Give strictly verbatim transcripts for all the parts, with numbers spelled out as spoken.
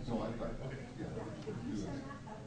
So I, I, yeah, do that.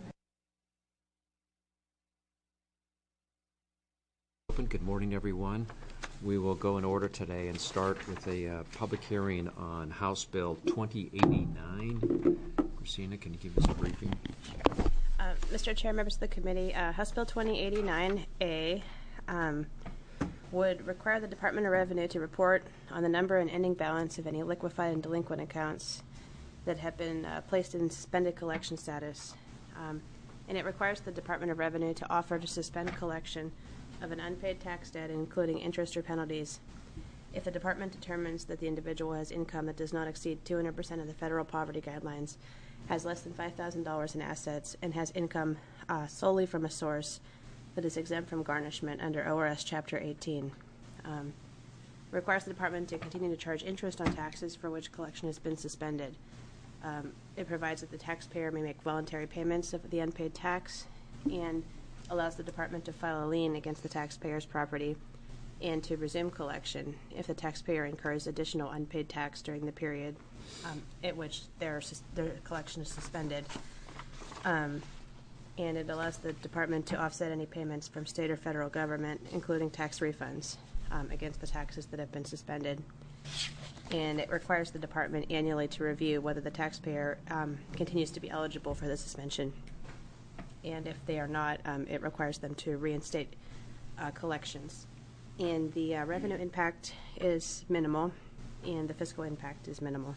Open. Good morning, everyone. We will go in order today and start with a uh, public hearing on House Bill twenty eighty-nine. Christina, can you give us a briefing? Uh, Mister Chair, members of the committee, uh, House Bill twenty eighty-nine A um, would require the Department of Revenue to report on the number and ending balance of any liquefied and delinquent accounts that have been uh, placed in suspended collection status. Um, and it requires the Department of Revenue to offer to suspend collection of an unpaid tax debt, including interest or penalties, if the department determines that the individual has income that does not exceed two hundred percent of the federal poverty guidelines, has less than five thousand dollars in assets, and has income uh, solely from a source that is exempt from garnishment under O R S Chapter eighteen. Um, requires the department to continue to charge interest on taxes for which collection has been suspended. Um, it provides that the taxpayer may make voluntary payments of the unpaid tax, and allows the department to file a lien against the taxpayer's property and to resume collection if the taxpayer incurs additional unpaid tax during the period um, at which their, sus- their collection is suspended. Um, and it allows the department to offset any payments from state or federal government, including tax refunds, um, against the taxes that have been suspended. And it requires the department annually to review whether the taxpayer um, continues to be eligible for the suspension. And if they are not, um, it requires them to reinstate uh, collections. And the uh, revenue impact is minimal, and the fiscal impact is minimal.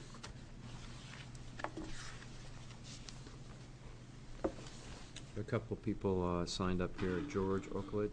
A couple of people uh, signed up here. George Oakledge.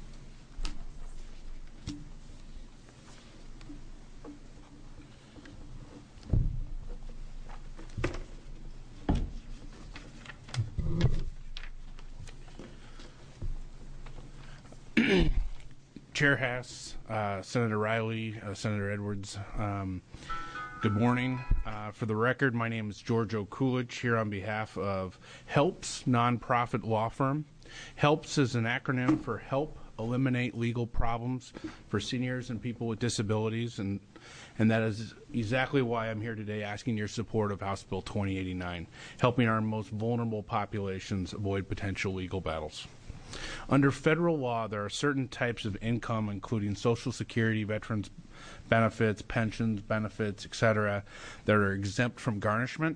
Chair Haas, uh, Senator Riley, uh, Senator Edwards, um, good morning. Uh, for the record, my name is George O'Coolidge, here on behalf of HELPS, nonprofit law firm. HELPS is an acronym for Help Eliminate Legal Problems for Seniors and People with Disabilities, and, and that is exactly why I'm here today asking your support of House Bill twenty eighty-nine, helping our most vulnerable populations avoid potential legal battles. Under federal law, there are certain types of income, including Social Security, veterans benefits, pensions, benefits, et cetera, that are exempt from garnishment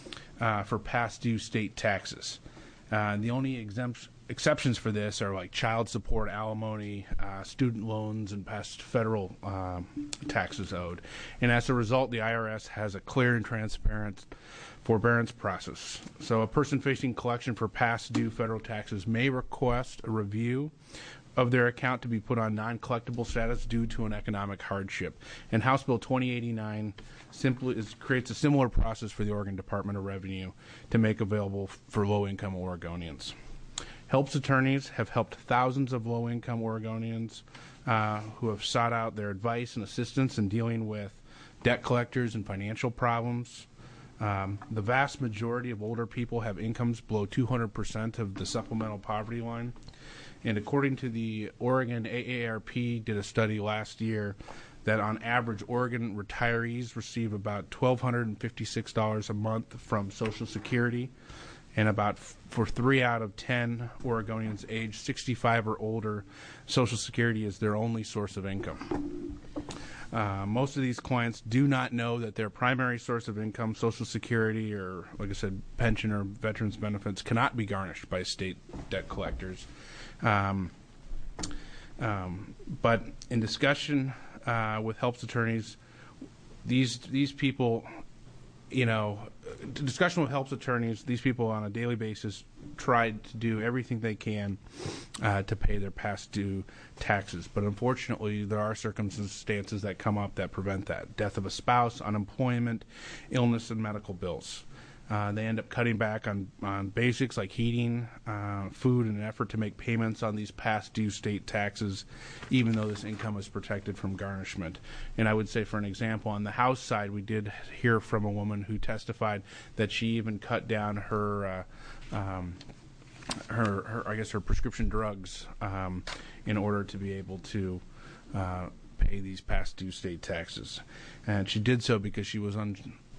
uh, for past due state taxes. Uh, the only exempt, exceptions for this are like child support, alimony, uh, student loans, and past federal um, taxes owed. And as a result, the I R S has a clear and transparent forbearance process. So a person facing collection for past due federal taxes may request a review of their account to be put on non-collectible status due to an economic hardship. And House Bill twenty eighty-nine simply is, creates a similar process for the Oregon Department of Revenue to make available for low-income Oregonians. HELPS attorneys have helped thousands of low-income Oregonians uh, who have sought out their advice and assistance in dealing with debt collectors and financial problems. Um, the vast majority of older people have incomes below two hundred percent of the supplemental poverty line. And according to the Oregon A A R P did a study last year that on average Oregon retirees receive about one thousand two hundred fifty-six dollars a month from Social Security, and about f- for three out of ten Oregonians aged sixty-five or older, Social Security is their only source of income. Uh, most of these clients do not know that their primary source of income, Social Security or, like I said, pension or veterans benefits, cannot be garnished by state debt collectors. Um, um, but in discussion uh, with HELPS attorneys, these these people, you know, discussion with HELPS attorneys, these people on a daily basis tried to do everything they can uh, to pay their past due taxes. But unfortunately, there are circumstances that come up that prevent that. Death of a spouse, unemployment, illness, and medical bills. Uh, they end up cutting back on, on basics like heating, uh, food, in an effort to make payments on these past due state taxes, even though this income is protected from garnishment. And I would say, for an example, on the House side, we did hear from a woman who testified that she even cut down her, uh, um, her, her, I guess, her prescription drugs um, in order to be able to uh, pay these past due state taxes. And she did so because she was un-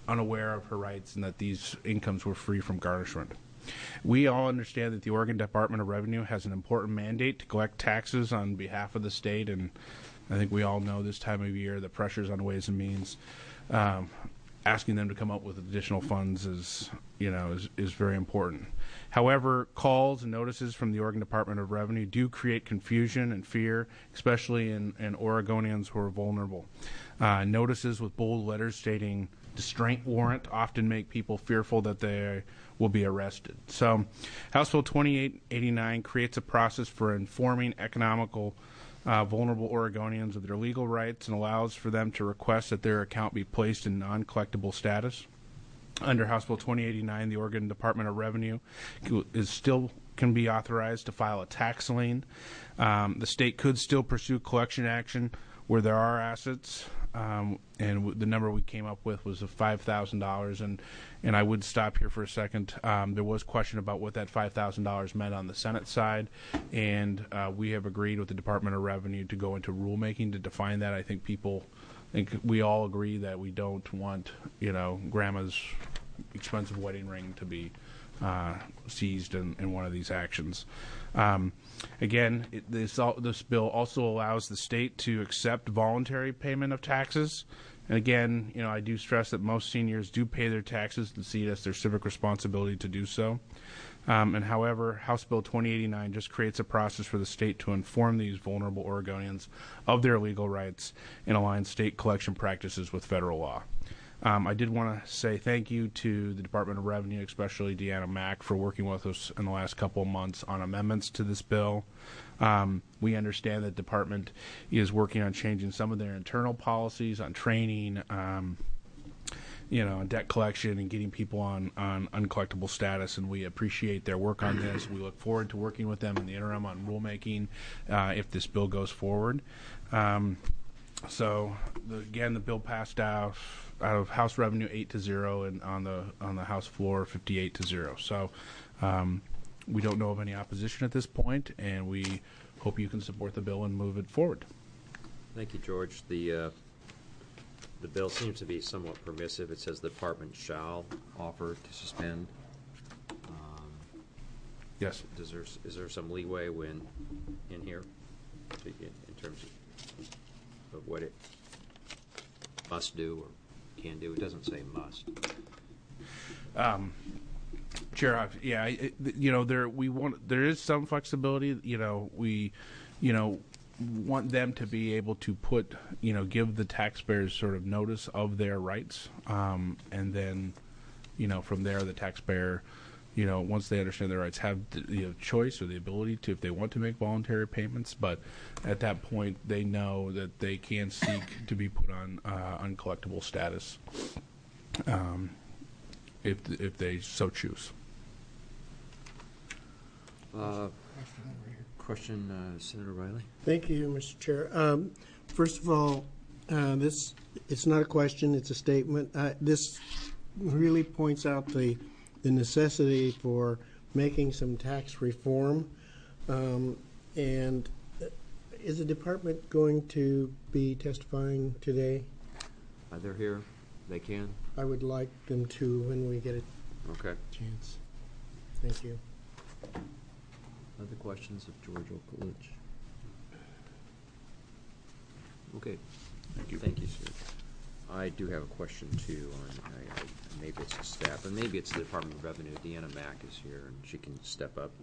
unaware of her rights and that these incomes were free from garnishment. We all understand that the Oregon Department of Revenue has an important mandate to collect taxes on behalf of the state, and I think we all know this time of year the pressures on Ways and Means. Um, asking them to come up with additional funds is, you know, is, is very important. However, calls and notices from the Oregon Department of Revenue do create confusion and fear, especially in, in Oregonians who are vulnerable. Uh, notices with bold letters stating distraint warrant often make people fearful that they will be arrested. So House Bill twenty-eight eighty-nine creates a process for informing economical Uh, vulnerable Oregonians of their legal rights and allows for them to request that their account be placed in non-collectible status. Under House Bill twenty eighty-nine, the Oregon Department of Revenue is still can be authorized to file a tax lien. Um, the state could still pursue collection action where there are assets, um, and w- the number we came up with was of five thousand dollars. And and I would stop here for a second. Um, there was question about what that five thousand dollars meant on the Senate side, and uh, we have agreed with the Department of Revenue to go into rulemaking to define that. I think people, I think we all agree that we don't want, you know, grandma's expensive wedding ring to be uh, seized in, in one of these actions. Um, again, it, this, all, this bill also allows the state to accept voluntary payment of taxes. And again, you know, I do stress that most seniors do pay their taxes and see it as their civic responsibility to do so. Um, and however, House Bill twenty eighty-nine just creates a process for the state to inform these vulnerable Oregonians of their legal rights and align state collection practices with federal law. Um, I did want to say thank you to the Department of Revenue, especially Deanna Mack, for working with us in the last couple of months on amendments to this bill. Um, we understand that the department is working on changing some of their internal policies on training, um, you know, on debt collection and getting people on, on uncollectible status, and we appreciate their work on this. We look forward to working with them in the interim on rulemaking uh, if this bill goes forward. Um, so, the, again, the bill passed out out of House Revenue eight to zero, and on the on the House floor fifty-eight to zero. So, um, we don't know of any opposition at this point, and we hope you can support the bill and move it forward. Thank you, George. The uh, the bill seems to be somewhat permissive. It says the department shall offer to suspend. Um, Yes. Does there, is there some leeway when in here to, in, in terms of, of what it must do or can do? It doesn't say must. Um, Chair, I've- yeah, it, you know, there we want there is some flexibility. You know, we, you know, want them to be able to put, you know, give the taxpayers sort of notice of their rights, um, and then, you know, from there the taxpayer, you know, once they understand their rights, have the you know, choice or the ability to, if they want to make voluntary payments. But at that point, they know that they can seek to be put on uh, uncollectible status, um, if if they so choose. Uh, question, uh, Senator Riley? Thank you, Mister Chair. Um, first of all, uh, this, it's not a question, it's a statement. Uh, this really points out the, the necessity for making some tax reform. Um, and is the department going to be testifying today? Uh, they're here. They can. I would like them to when we get a Okay. chance. Thank you. Other questions of George Okulich? Okay. Thank you. Thank you, sir. I do have a question too on, I, I, maybe it's the staff, and maybe it's the Department of Revenue. Deanna Mack is here, and she can step up.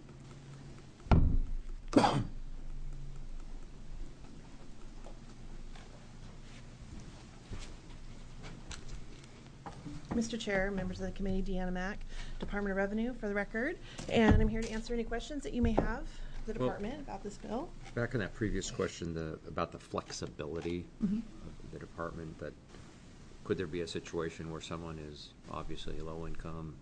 Mister Chair, members of the committee, Deanna Mack, Department of Revenue, for the record, and I'm here to answer any questions that you may have of the Well- department about this bill. Back on that previous question, the, about the flexibility Mm-hmm. of the department, that could there be a situation where someone is obviously low income,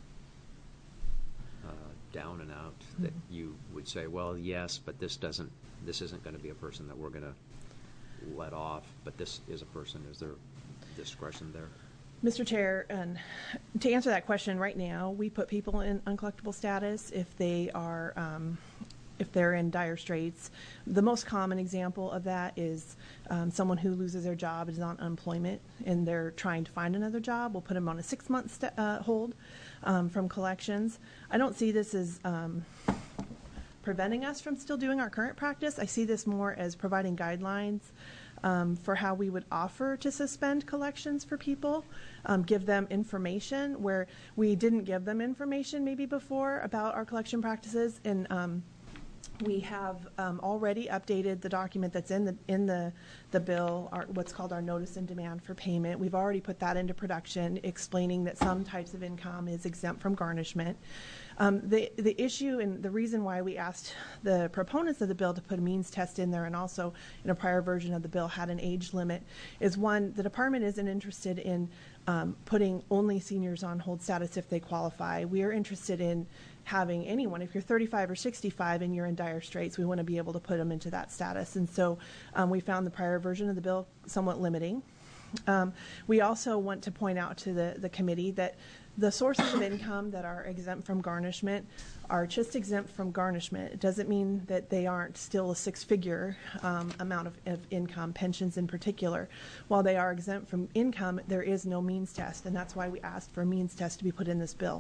uh, down and out, that Mm-hmm. you would say, well, yes, but this doesn't, this isn't going to be a person that we're going to let off, but this is a person, is there discretion there? Mister Chair, and to answer that question right now, we put people in uncollectible status if they are um, if they're in dire straits. The most common example of that is um, someone who loses their job, is on unemployment, and they're trying to find another job. We'll put them on a six-month st- uh, hold um, from collections. I don't see this as um, preventing us from still doing our current practice. I see this more as providing guidelines um, for how we would offer to suspend collections for people, um, give them information where we didn't give them information maybe before about our collection practices. And um, we have um, already updated the document that's in the in the the bill, our, what's called our notice and demand for payment. We've already put that into production, explaining that some types of income is exempt from garnishment. Um, the the issue and the reason why we asked the proponents of the bill to put a means test in there, and also in a prior version of the bill had an age limit, is one, the department isn't interested in um, putting only seniors on hold status if they qualify. We are interested in having anyone, if you're thirty-five or sixty-five and you're in dire straits, we want to be able to put them into that status. And so um, we found the prior version of the bill somewhat limiting. Um, we also want to point out to the, the committee that the sources of income that are exempt from garnishment are just exempt from garnishment. It doesn't mean that they aren't still a six-figure um, amount of, of income, pensions in particular. While they are exempt from income, there is no means test, and that's why we asked for a means test to be put in this bill.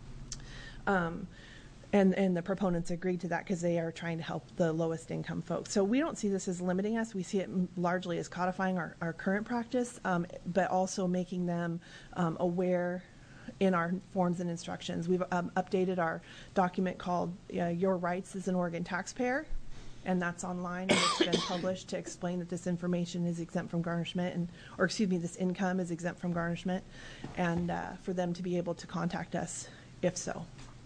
Um, and, and the proponents agreed to that because they are trying to help the lowest income folks. So we don't see this as limiting us. We see it largely as codifying our, our current practice, um, but also making them um, aware in our forms and instructions. We've um, updated our document called uh, Your Rights as an Oregon Taxpayer, and that's online, and it's been published to explain that this information is exempt from garnishment, and or excuse me, this income is exempt from garnishment, and uh, for them to be able to contact us if so.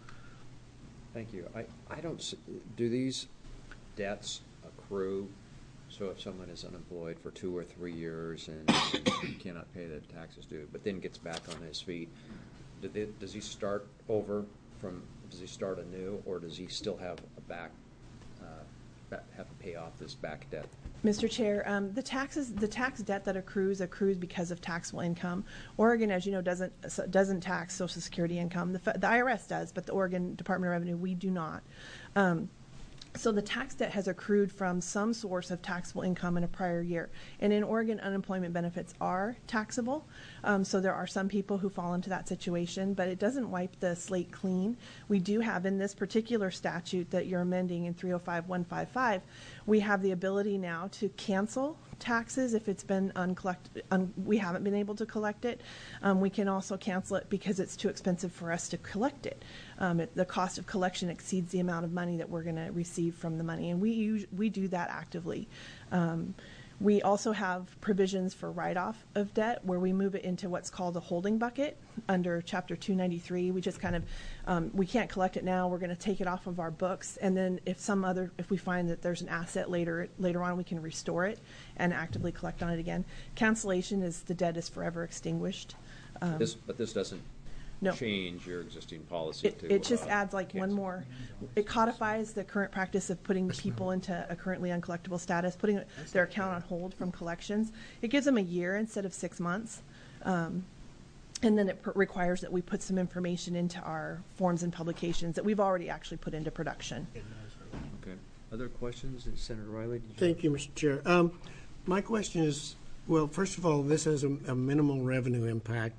Thank you. I, I don't, s- do these debts accrue? So if someone is unemployed for two or three years and cannot pay the taxes due, but then gets back on his feet, do they, does he start over from, does he start anew, or does he still have a back, uh, ba- have to pay off this back debt? Mister Chair, um, the taxes, the tax debt that accrues accrues because of taxable income. Oregon, as you know, doesn't doesn't tax Social Security income. The, the I R S does, but the Oregon Department of Revenue, we do not. Um, So the tax debt has accrued from some source of taxable income in a prior year. And in Oregon, unemployment benefits are taxable. Um, so there are some people who fall into that situation, but it doesn't wipe the slate clean. We do have in this particular statute that you're amending in three oh five one fifty-five, we have the ability now to cancel taxes if it's been uncollected, un, we haven't been able to collect it. Um, we can also cancel it because it's too expensive for us to collect it. Um, it the cost of collection exceeds the amount of money that we're going to receive from the money, and we use, we do that actively. Um, we also have provisions for write-off of debt where we move it into what's called a holding bucket under Chapter two ninety-three. We just kind of, um, we can't collect it now. We're going to take it off of our books, and then if some other, if we find that there's an asset later later on, we can restore it and actively collect on it again. Cancellation is the debt is forever extinguished. Um, This, but this doesn't No. change your existing policy It, to. it just uh, adds like one cancel. more, it codifies the current practice of putting people into a currently uncollectible status, putting their account on hold from collections. It gives them a year instead of six months. Um, and then it per- requires that we put some information into our forms and publications that we've already actually put into production. Okay. Other questions, Senator Riley? Did you- Thank you, Mister Chair. Um, my question is, well, first of all, this has a, a minimal revenue impact,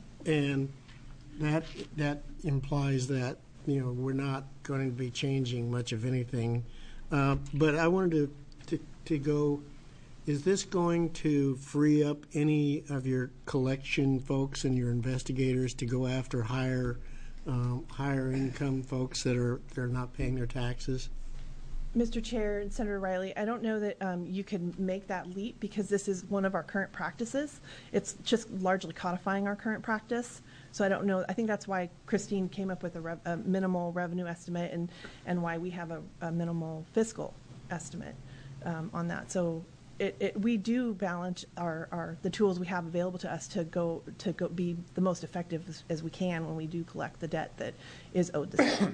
and that that implies that you know we're not going to be changing much of anything. Uh, but I wanted to, to to go. Is this going to free up any of your collection folks and your investigators to go after higher um, higher income folks that are they're not paying their taxes? Mister Chair and Senator Riley, I don't know that um, you can make that leap because this is one of our current practices. It's just largely codifying our current practice. So I don't know. I think that's why Christine came up with a, rev, a minimal revenue estimate and, and why we have a, a minimal fiscal estimate um, on that. So it, it, we do balance our, our the tools we have available to us to go to go be the most effective as, as we can when we do collect the debt that is owed the state.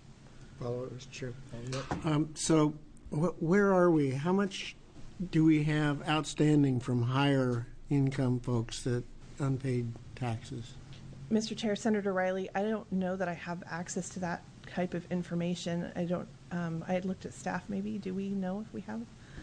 Follow, Mister Chair. Um, so, wh- where are we? How much do we have outstanding from higher income folks that unpaid taxes? Mister Chair, Senator Riley, I don't know that I have access to that type of information. I don't. um, I had looked at staff maybe. Do we know if we have?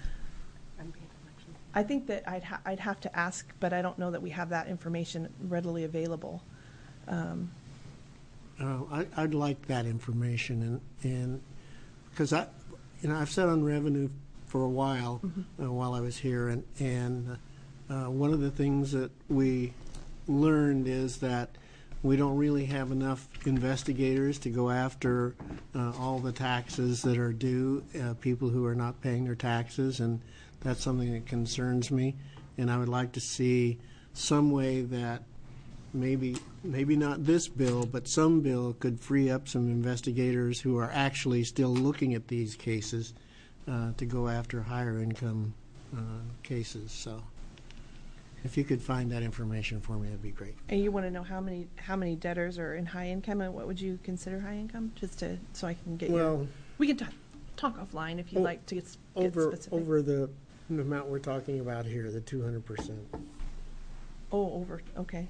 I think that I'd, ha- I'd have to ask, but I don't know that we have that information readily available. Um, Uh, I, I'd like that information, and, and, because I, you know, I've sat on revenue for a while, uh, while I was here, and, and uh, one of the things that we learned is that we don't really have enough investigators to go after uh, all the taxes that are due, uh, people who are not paying their taxes, and that's something that concerns me. And I would like to see some way that maybe maybe not this bill, but some bill could free up some investigators who are actually still looking at these cases uh, to go after higher income uh, cases. So if you could find that information for me, that'd be great. and you want to know how many how many debtors are in high income, and what would you consider high income? Just to so I can get you. Well, We can talk talk offline if you'd O- like to get, s- get over specific. over the amount we're talking about here, the two hundred percent. Oh, over. Okay.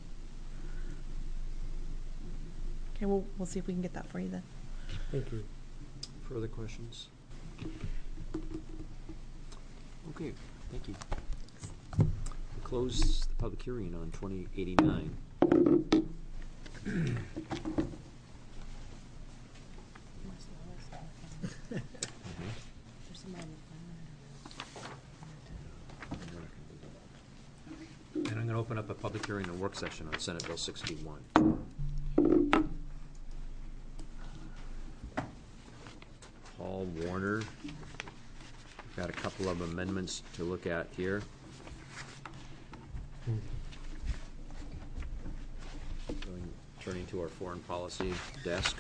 Okay, we'll we'll see if we can get that for you then. Thank you. Further questions? Okay, thank you. Close the public hearing on twenty eighty-nine. And I'm going to open up a public hearing and work session on Senate Bill sixty-one. Paul Warner. We've got a couple of amendments to look at here. Going, turning to our foreign policy desk.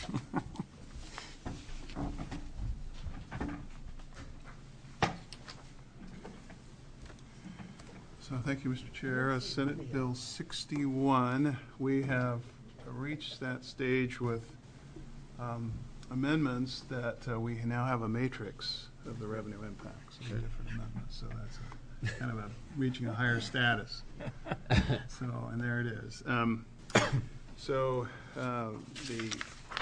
So thank you, Mister Chair. Uh, Senate Bill sixty-one, we have reached that stage with um, amendments that uh, we now have a matrix of the revenue impacts of the different amendments. So that's a, kind of a reaching a higher status. So, and there it is. Um, so uh, the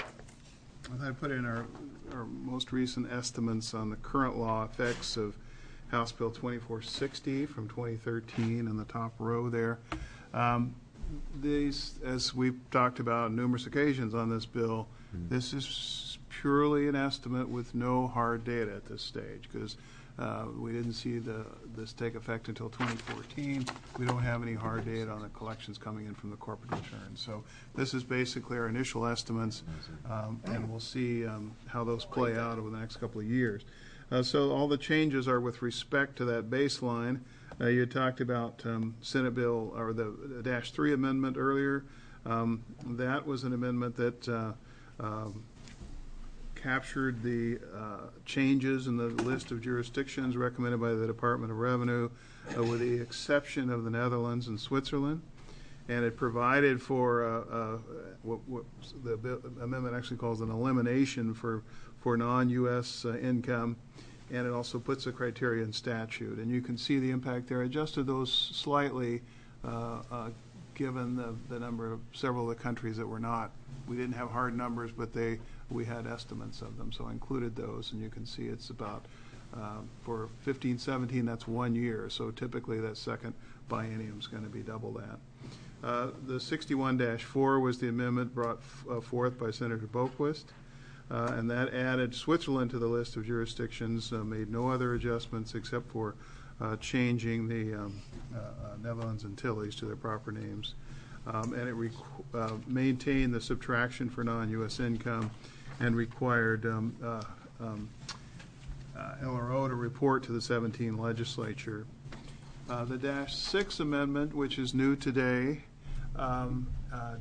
as I put in our, our most recent estimates on the current law effects of House Bill twenty-four sixty from twenty thirteen in the top row there. Um, these, as we've talked about on numerous occasions on this bill, mm-hmm. this is purely an estimate with no hard data at this stage, because uh, we didn't see the this take effect until twenty fourteen. We don't have any hard data on the collections coming in from the corporate returns. So this is basically our initial estimates, um, and we'll see um, how those play out over the next couple of years. Uh, so all the changes are with respect to that baseline. Uh, you had talked about um, Senate Bill, or the, the Dash three amendment earlier. Um, that was an amendment that uh, um, captured the uh, changes in the list of jurisdictions recommended by the Department of Revenue, uh, with the exception of the Netherlands and Switzerland. And it provided for uh, uh, what, what the amendment actually calls an elimination for, for non-U S uh, income. And it also puts a criteria in statute. And you can see the impact there. Adjusted those slightly, uh, uh, given the, the number of several of the countries that were not. We didn't have hard numbers, but they we had estimates of them. So I included those. And you can see it's about, uh, for fifteen seventeen, that's one year. So typically that second biennium is going to be double that. Uh, the sixty-one dash four was the amendment brought f uh, forth by Senator Boquist. Uh, and that added Switzerland to the list of jurisdictions, uh, made no other adjustments except for uh, changing the um, uh, uh, Netherlands Antilles to their proper names. Um, and it requ uh, maintained the subtraction for non-U S income and required um, uh, um, uh, L R O to report to the seventeen legislature. Uh, the Dash six amendment, which is new today, um, uh,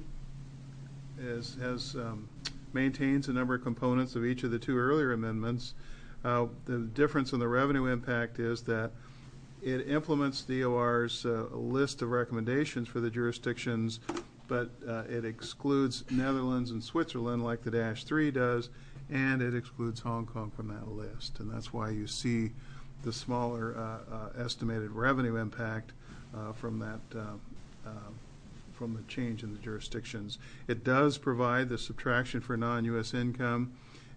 is, has um, maintains a number of components of each of the two earlier amendments. Uh, the difference in the revenue impact is that it implements D O R's uh, list of recommendations for the jurisdictions, but uh, it excludes Netherlands and Switzerland like the Dash three does, and it excludes Hong Kong from that list. And that's why you see the smaller uh, uh, estimated revenue impact uh, from that uh, uh, from the change in the jurisdictions. It does provide the subtraction for non-U S income,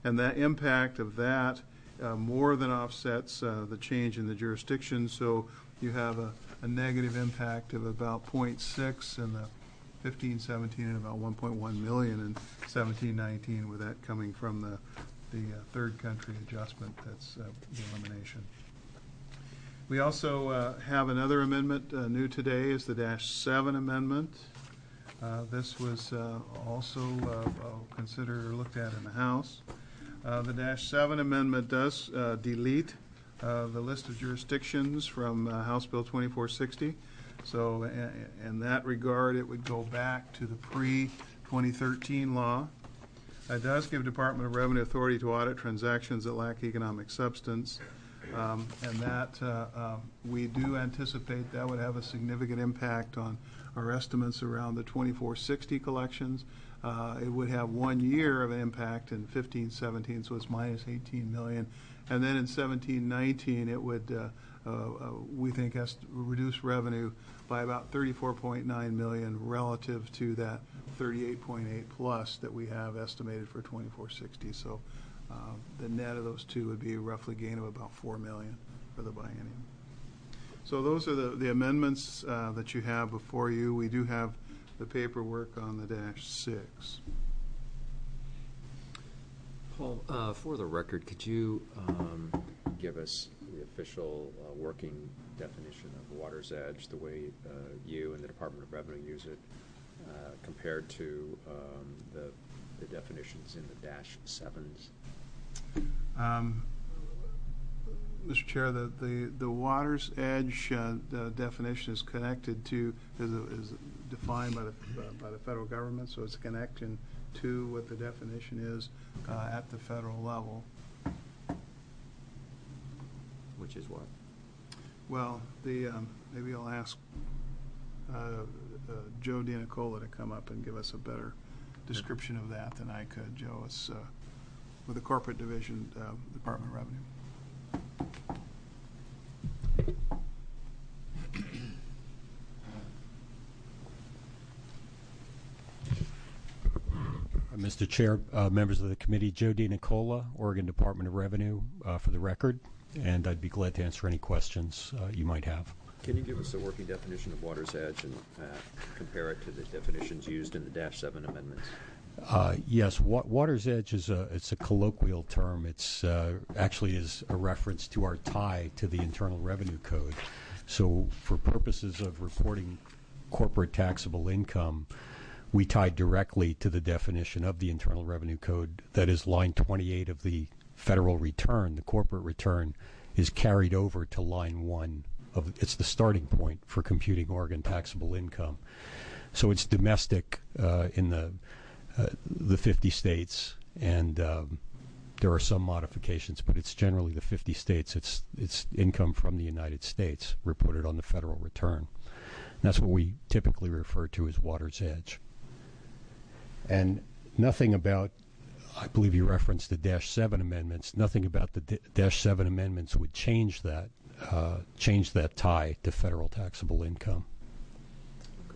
And that impact of that uh, more than offsets uh, the change in the jurisdiction. So you have a, a negative impact of about zero point six in the fifteen seventeen and about one point one million in seventeen nineteen, with that coming from the, the uh, third country adjustment. That's uh, the elimination. We also uh, have another amendment uh, new today is the dash seven amendment. Uh, this was uh, also uh, uh, considered or looked at in the House. Uh, the dash seven amendment does uh, delete uh, the list of jurisdictions from uh, House Bill twenty-four sixty. So in, in that regard, it would go back to the pre twenty thirteen law. It does give Department of Revenue authority to audit transactions that lack economic substance. Um, and that uh, uh, we do anticipate that would have a significant impact on our estimates around the twenty-four sixty collections. Uh, it would have one year of an impact in fifteen seventeen, so it's minus eighteen million. And then in seventeen nineteen, it would, uh, uh, uh, we think, has to reduce revenue by about thirty-four point nine million relative to that thirty-eight point eight plus that we have estimated for twenty-four sixty. So uh, the net of those two would be a roughly gain of about four million for the biennium. So those are the, the amendments uh, that you have before you. We do have the paperwork on the dash six. Paul, uh, for the record, could you um, give us the official uh, working definition of water's edge, the way uh, you and the Department of Revenue use it, uh, compared to um, the, the definitions in the dash sevens? Um, Mister Chair, the, the, the water's edge uh, the definition is connected to, is, a, is defined by the, uh, by the federal government, so it's a connection to what the definition is uh, at the federal level. Which is what? Well, the, um, maybe I'll ask uh, uh, Joe DiNicola to come up and give us a better description of that than I could. Joe is uh, with the corporate division, uh, Department of Revenue. Mister Chair, uh, members of the committee, Joe DiNicola, Oregon Department of Revenue, uh, for the record, and I'd be glad to answer any questions uh, you might have. Can you give us a working definition of water's edge and uh, compare it to the definitions used in the dash seven amendments? Uh, yes, wa water's edge is a it's a colloquial term. It's uh, actually is a reference to our tie to the Internal Revenue Code. So, for purposes of reporting corporate taxable income, we tie directly to the definition of the Internal Revenue Code. That is, line twenty-eight of the federal return, the corporate return, is carried over to line one of. It's the starting point for computing Oregon taxable income. So it's domestic uh, in the uh, the fifty states, and um, there are some modifications, but it's generally the fifty states. It's it's income from the United States reported on the federal return. And that's what we typically refer to as water's edge. And nothing about, I believe you referenced the dash seven amendments, nothing about the D dash seven amendments would change that, uh, change that tie to federal taxable income. Okay.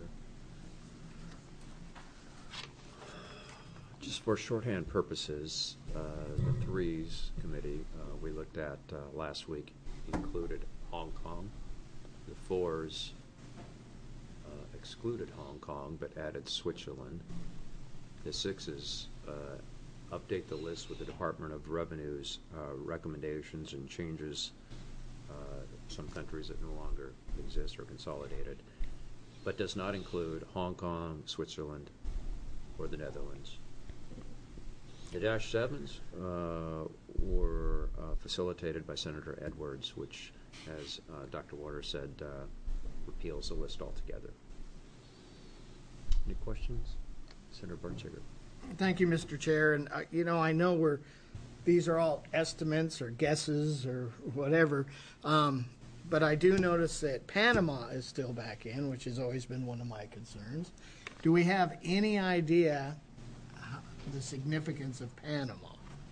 Just for shorthand purposes, uh, the threes committee uh, we looked at uh, last week included Hong Kong. The fours uh, excluded Hong Kong but added Switzerland. The sixes uh, update the list with the Department of Revenue's uh, recommendations and changes uh, some countries that no longer exist or consolidated, but does not include Hong Kong, Switzerland, or the Netherlands. The dash sevens uh, were uh, facilitated by Senator Edwards, which, as uh, Doctor Waters said, uh, repeals the list altogether. Any questions? Senator Bertschiger. Thank you, Mister Chair. And, uh, you know, I know we're, these are all estimates or guesses or whatever, um, but I do notice that Panama is still back in, which has always been one of my concerns. Do we have any idea how, the significance of Panama?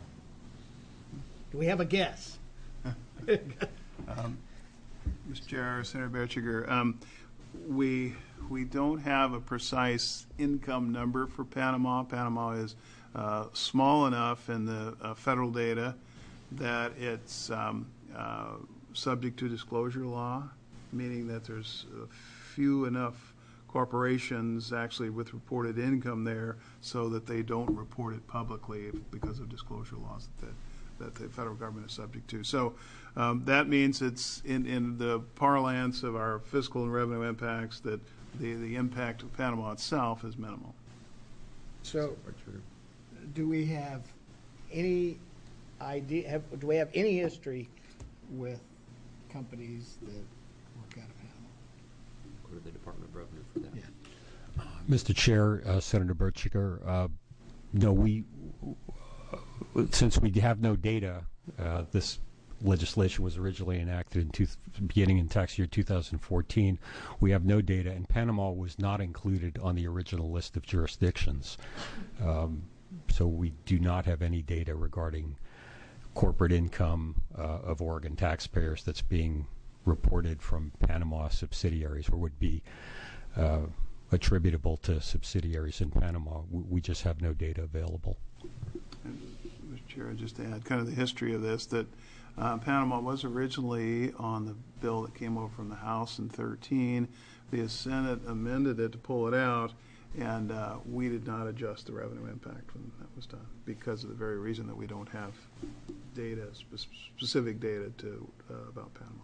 Do we have a guess? um, Mister Chair, Senator Bertschiger, um, we we don't have a precise income number for Panama. Panama is uh, small enough in the uh, federal data that it's um, uh, subject to disclosure law, meaning that there's a few enough corporations actually with reported income there so that they don't report it publicly because of disclosure laws that that the federal government is subject to. So um, that means it's in, in the parlance of our fiscal and revenue impacts that the, the impact of Panama itself is minimal. So, do we have any idea, have, do we have any history with companies that work out of Panama? Go to the Department of Revenue for that. Yeah. Mister Chair, uh, Senator Bertschiger, uh, no, we, since we have no data, uh, this legislation was originally enacted in two, beginning in tax year two thousand fourteen. We have no data, and Panama was not included on the original list of jurisdictions. Um, so we do not have any data regarding corporate income uh, of Oregon taxpayers that's being reported from Panama subsidiaries or would be uh, attributable to subsidiaries in Panama. We, we just have no data available. And, Mister Chair, just to add kind of the history of this, that uh, Panama was originally on the bill that came over from the House in thirteen. The Senate amended it to pull it out, and uh, we did not adjust the revenue impact when that was done because of the very reason that we don't have data, spe- specific data to uh, about Panama.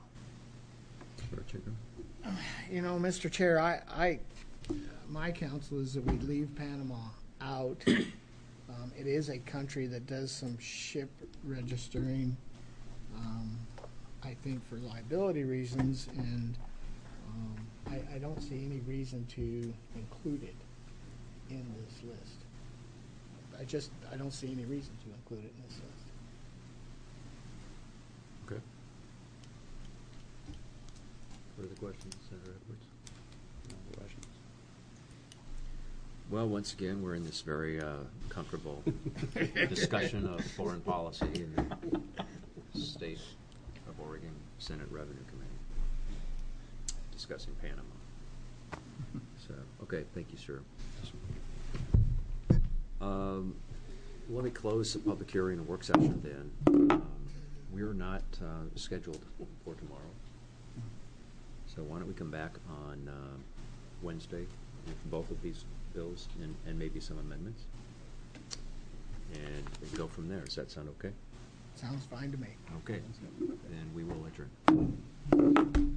You know, Mister Chair, I, I, my counsel is that we leave Panama out. Um, it is a country that does some ship registering, um, I think for liability reasons, and um, I, I don't see any reason to include it in this list. I just, I don't see any reason to include it in this list. Okay. Further questions, Senator Edwards? No questions. Well, once again, we're in this very uh, comfortable discussion of foreign policy in the state of Oregon Senate Revenue Committee, discussing Panama. So, okay, thank you, sir. Um, let me close the public hearing and work session then. Um, we're not uh, scheduled for tomorrow. So why don't we come back on uh, Wednesday with both of these bills and, and maybe some amendments, and we go from there. Does that sound okay? Sounds fine to me. Okay, then we will adjourn.